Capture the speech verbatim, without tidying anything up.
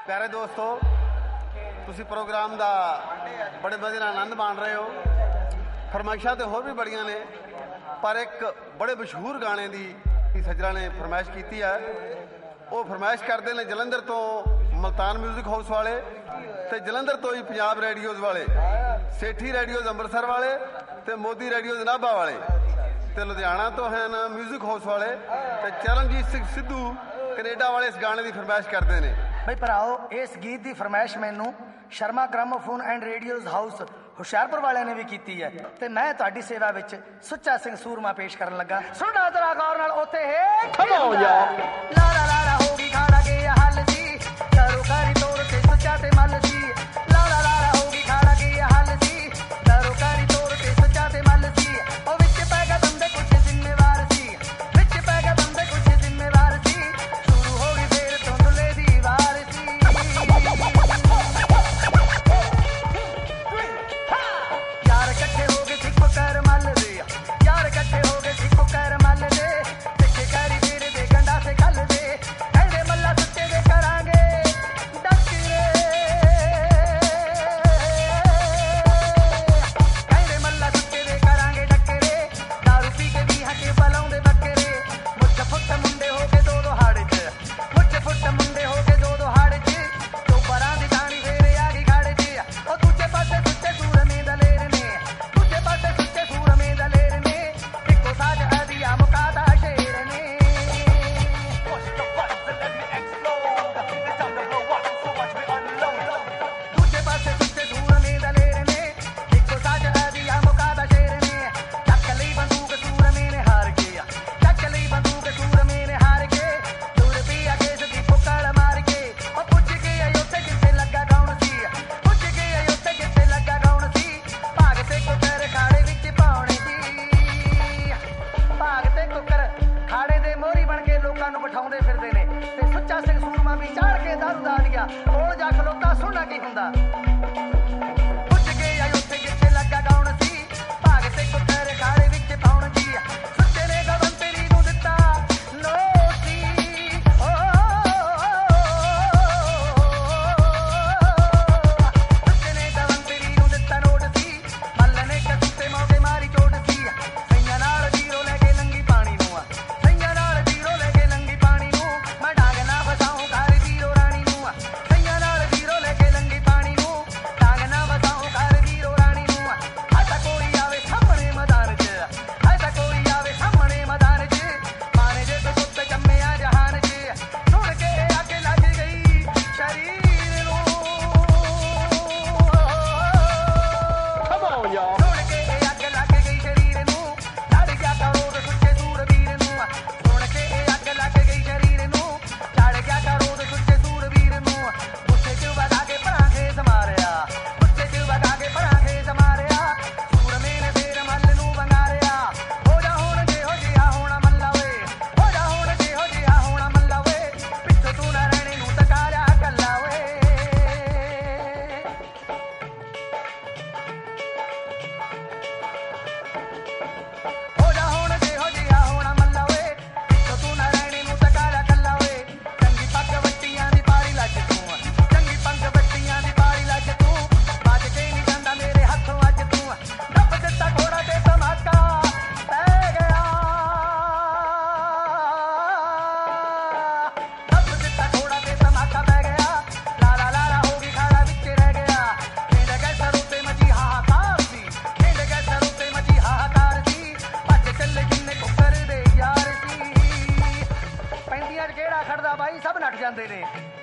ਪਿਆਰੇ ਦੋਸਤੋ, ਤੁਸੀਂ ਪ੍ਰੋਗਰਾਮ ਦਾ ਬੜੇ ਮਜ਼ੇ ਨਾਲ ਆਨੰਦ ਮਾਣ ਰਹੇ ਹੋ। ਫਰਮਾਇਸ਼ਾਂ ਤੇ ਹੋਰ ਵੀ ਬੜੀਆਂ ਨੇ, ਪਰ ਇੱਕ ਬੜੇ ਮਸ਼ਹੂਰ ਗਾਣੇ ਦੀ ਸੱਜਣਾ ਨੇ ਫਰਮਾਇਸ਼ ਕੀਤੀ ਹੈ। ਉਹ ਫਰਮਾਇਸ਼ ਕਰਦੇ ਨੇ ਜਲੰਧਰ ਤੋਂ ਮਲਤਾਨ ਮਿਊਜ਼ਿਕ ਹਾਊਸ ਵਾਲੇ, ਤੇ ਜਲੰਧਰ ਤੋਂ ਹੀ ਪੰਜਾਬ ਰੇਡੀਓਜ਼ ਵਾਲੇ, ਸੇਠੀ ਰੇਡੀਓਜ਼ ਅੰਮ੍ਰਿਤਸਰ ਵਾਲੇ, ਤੇ ਮੋਦੀ ਰੇਡੀਓਜ਼ ਨਾਭਾ ਵਾਲੇ, ਤੇ ਲੁਧਿਆਣਾ ਤੋਂ ਹਨ ਮਿਊਜ਼ਿਕ ਹਾਊਸ ਵਾਲੇ, ਤੇ ਚਰਨਜੀਤ ਸਿੰਘ ਸਿੱਧੂ ਕੈਨੇਡਾ ਵਾਲੇ ਇਸ ਗਾਣੇ ਦੀ ਫਰਮਾਇਸ਼ ਕਰਦੇ ਨੇ। ਬਈ ਭਰਾਓ, ਇਸ ਗੀਤ ਦੀ ਫਰਮਾਇਸ਼ ਮੈਨੂੰ Sharma gramophone and radios house Hoshiarpur ਵਾਲਿਆਂ ਨੇ ਵੀ ਕੀਤੀ ਹੈ, ਤੇ ਮੈਂ ਤੁਹਾਡੀ ਸੇਵਾ ਵਿੱਚ ਸੁੱਚਾ ਸਿੰਘ ਸੂਰਮਾ ਪੇਸ਼ ਕਰਨ ਲੱਗਾ। ਸੁਣਨਾ ਜ਼ਰਾ ਗੌਰ ਨਾਲ। ਉੱਥੇ ਹੈ ਲਾਰਾ ਲਾਰਾ ਹੋ ਗਈ ਖਾੜਾ ਗਿਆ ਹੱਲ ਜੀ, ਕਰੋ ਕਰੀ ਤੋਰ ਤੇ ਸੁੱਚਾ ਤੇ ਮੱਲ ਜੀ। ਲਾਰਾ ਲਾਰਾ ਹੋ ਗਈ ਖਾੜਾ ਗਿਆ ਹੱਲ ਜੀ, ਕਰੋ ਕਰੀ ਤੋਰ ਤੇ ਸੁੱਚਾ ਤੇ ਮੱਲ ਜੀ। ਉਹ ਵਿੱਚ ਪੈ ਗਿਆ ਬੰਦੇ ਕੁਝ ਜ਼ਿੰਮੇਵਾਰ ਸੀ, ਵਿੱਚ ਪੈ ਗਿਆ ਬੰਦੇ ਕੁਝ ਜ਼ਿੰਮੇਵਾਰ ਸੀ। ਸ਼ੁਰੂ ਹੋ ਗਈ ਫੇਰ ਤੋਂ ਦੁੱਲੇ ਦੀ ਵਾਰ ਸੀ। ਯਾਰ ਇਕੱਠੇ ਹੋ ਗਏ ਸਿੱਖ ਕਰ ਮੱਲ ਦੇ, ਯਾਰ ਇਕੱਠੇ ਹੋ ਗਏ ਸਿੱਖ ਕਰ ਮੱਲ ਦੇ। ਪਿੱਛੇ ਕਰੀ ਫਿਰ ਦੇ ਗੰਡਾ ਤੇ ਕੱਲ ਦੇ, ਕਹਿੰਦੇ ਮੱਲਾ ਸੁੱਚੇ ਦੇ ਕਰਾਂਗੇ ਡੱਕਰੇ, ਕਹਿੰਦੇ ਮੱਲਾ ਸੁੱਚੇ ਦੇ ਕਰਾਂਗੇ ਡੱਕਰੇ। ਦਾਰੂ ਪੀ ਕੇ ਵੀ ਹੱਕੇ ਬਲਾਉਂਦੇ ਬੱਕਰੇ। ਮੁੱਠ ਫੁੱਟ ਮੁੰਡੇ ਹੋ ਕੇ ਦੋ ਦੋ ਹਾੜੇ ਚ, ਮੁੱਠ ਫੁੱਟ ਮੁੰਡੇ ਹੋ ਕੇ ਦੋ ਦੋ ਹਾੜੇ ਚ। ਦੋ ਪਰਾਂ ਦੀ ਟਾਣੀ ਫੇਰ ਆ ਗਈ ਖਾੜੇ ਚ। ਉਹ ਦੂਜੇ ਪਾਸੇ ਸੁੱਚੇ ਸੂਰਮੇ ਦਲੇਰ ਨੇ, ਦੂਜੇ ਪਾਸੇ ਸੁੱਚੇ ਸੂਰਮੇ ਦਲੇਰ ਨੇ। ਇੱਕੋ ਸਾਜ ਅਦੀਆ ਮੁਕਾਦਾ ਸ਼ੇਰ ਨੇ। ਦੂਜੇ ਪਾਸੇ ਸੁੱਚੇ ਸੂਰਮੇ ਦਲੇਰ ਨੇ, ਇੱਕੋ ਸਾਜ ਅਦੀਆ ਮੁਕਾਦਾ ਸ਼ੇਰ ਨੇ। ਚੱਕ ਲਈ ਬੰਦੂਕ ਸੂਰਮੇ ਨੇ ਹਾਰ ਗਿਆ, ਚੱਕ ਲਈ ਬੰਦੂਕ ਸੂਰਮੇ ਨੇ ਹਾਰ ਕੇ। ਦੂਰ ਵੀ ਅਗੇ ਸਦੀ ਪੁੱਕਲ ਮਾਰ ਕੇ। ਉਹ ਪੁੱਜ ਗਿਆ ਉੱਥੇ ਜਿੱਥੇ ਲੱਗਾ ਗਾਉਣ ਸੀ, ਪੁੱਜ ਗਿਆ ਉੱਥੇ ਜਿੱਥੇ ਲੱਗਾ ਗਾਉਣ ਸੀ। ਭਾਗ ਤੇ ਕੁੱਕਰ ਖਾੜੇ ਵਿੱਚ ਪਾਉਣੇ ਸੀ, ਭਾਗ ਤੇ ਕੁੱਕਰ ਖਾੜੇ ਦੇ ਮੋਹਰੀ ਬਣ ਕੇ ਲੋਕਾਂ ਨੂੰ ਬਿਠਾਉਂਦੇ ਫਿਰਦੇ ਨੇ। ਤੇ ਸੁੱਚਾ ਸਿੰਘ ਸੂਰਮਾ ਵੀ ਚਾੜ ਕੇ ਦਾਰੂ ਦਾ ਦਿਆ ਕੋਲ ਜਾ ਖਲੋਤਾ, ਸੁਣਨਾ ਕੀ ਹੁੰਦਾ। ਪੁੱਜ ਗਿਆ ਉੱਥੇ ਜਿੱਥੇ ਲੱਗਾ ਗਾਉਣ ਸੀ, ਭਾਗ ਤੇ ਕੁੱਕਰ ਖਾੜੇ ਵਿੱਚ ਪਾਉਣ ਜੀ। ਸੁੱਚੇ ਨੇ ਗਵੰਤਰੀ ਨੂੰ ਦਿੱਤਾ ਨੋਟੀ, ਸੁੱਚੇ ਨੇ ਗਵੰਤਰੀ ਨੂੰ ਦਿੱਤਾ ਨੋਟ ਸੀ। ਮੱਲ ਨੇ ਕਸੂਤੇ ਮੌਕੇ ਮਾਰੀ ਚੋਟ ਸੀ। ਸਈਆਂ ਨਾਲ ਜੀਰੋ ਲੈ ਕੇ ਲੰਗੀ ਪਾਣੀ ਨੂੰ ਆ, ਸਈਆਂ ਨਾਲ ਜੀਰੋ ਲੈ ਕੇ ਲੰਗੀ ਪਾਣੀ ਨੂੰ। ਮੈਂ ਡਾਂਗ ਨਾ ਵਸਾਉਂ ਘਰ ਜੀਰੋ ਰਾਣੀ ਨੂੰ ਆ, ਸਈਆਂ ਨਾਲ ਜੀਰੋ ਲੈ ਕੇ ਲੰਗੀ ਪਾਣੀ ਨੂੰ। ਡਾਂਗ ਨਾ ਵਸਾਉਂ ਘਰ ਜੀਰੋ ਰਾਣੀ ਨੂੰ ਆ। ਐਸਾ ਕੋਈ ਆਵੇ ਸਾਹਮਣੇ ਮੈਦਾਨ 'ਚ, ਐਸਾ ਕੋਈ ਆਵੇ ਸਾਹਮਣੇ ਮੈਦਾਨ 'ਚ। ਮਾਨੇ ਜੇ ਤੇ ਪੁੱਤ ਜੰਮਿਆ ਜਹਾਨ 'ਚ। ਸੁਣ ਕੇ ਅੱਗ ਲੱਗ ਗਈ ਸ਼ਰੀਰ ਨੂੰ, ਸੁਣ ਕੇ ਅੱਗ ਲੱਗ ਗਈ ਸ਼ਰੀਰ ਨੂੰ। ਚੜ ਗਿਆ ਕਰੋੜ ਸੁੱਚੇ ਸੂਰਬੀਰ ਨੂੰ, ਸੁਣ ਕੇ ਅੱਗ ਲੱਗ ਗਈ ਸ਼ਰੀਰ ਨੂੰ। ਚੜ ਗਿਆ ਕਰੋੜ ਸੁੱਚੇ ਸੂਰਬੀਰ ਨੂੰ। ਗੁੱਸੇ 'ਚ ਵਗਾ ਕੇ ਭਰਾਂਗੇ ਸਮਾਰਿਆ, ਗੁੱਸੇ 'ਚ ਵਗਾ ਕੇ ਭਰਾਂਗੇ ਸਮਾਰਿਆ। ਸੂਰਮੇ ਨੇ ਫੇਰ ਮੱਲ ਨੂੰ ਵੰਗਾਰਿਆ। ਹੋ ਜਾ ਹੁਣ ਜਿਹੋ ਜਿਹਾ ਹੋਣਾ ਮੱਲਾ ਵੇ, ਹੋ ਜਾ ਹੁਣ ਜਿਹੋ ਜਿਹਾ ਹੋਣਾ ਮੱਲਾ ਵੇ। ਪਿੱਛੋਂ ਤੂੰ ਨਾ ਰਹਿਣੇ ਨੂੰ ਤਕਾਰਿਆ ਕੱਲਾ ਵੇ। ਹੋ ਜਾ ਹੁਣ ਜਿਹੋ ਜਿਹਾ ਹੋਣਾ ਮੱਲਾ ਵੇ, ਪਿੱਛੋਂ ਤੂੰ ਨਾ ਰਹਿਣੇ ਨੂੰ ਤਕਾਰਿਆ ਕੱਲਾ ਵੇ। ਚੰਗੀ ਪੱਗ ਵੱਟੀਆਂ ਦੀ ਪਾਰੀ ਲੱਜ ਤੂੰ, ਚੰਗੀ ਪੱਗ ਵੱਟੀਆਂ ਦੀ ਪਾਰੀ ਲੱਜ ਤੂੰ। ਬਚ ਕੇ ਨਹੀਂ ਜਾਂਦਾ ਮੇਰੇ ਹੱਥੋਂ ਅੱਜ ਤੂੰ। ਦੱਬ ਦਿੱਤਾ ਘੋੜਾ ਤੇ ਧਮਾਕਾ ਪੈ ਗਿਆ, ਦੱਬ ਦਿੱਤਾ ਘੋੜਾ ਤੇ ਧਮਾਕਾ ਪੈ ਗਿਆ। ਲਾਰਾ ਲਾਰਾ ਹੋ ਗਈ ਖਾੜਾ ਵਿੱਚ ਰਹਿ ਗਿਆ। ਖੇਡ ਗਏ ਸਰ ਉੱਤੇ ਮਚੀ ਹਾਹਾਕਾਰ ਸੀ, ਖੇਡ ਗਏ ਸਰ ਉੱਤੇ ਮਚੀ ਹਾਹਾਕਾਰ ਸੀ। ਭੱਜ ਚੱਲੇ ਜਿੰਨੇ ਕੁੱਕਰ ਦੇ ਯਾਰ ਸੀ। ਪੈਂਦੀਆਂ 'ਚ ਕਿਹੜਾ ਖੜਦਾ ਬਾਈ, ਸਭ ਨੱਠ ਜਾਂਦੇ ਨੇ।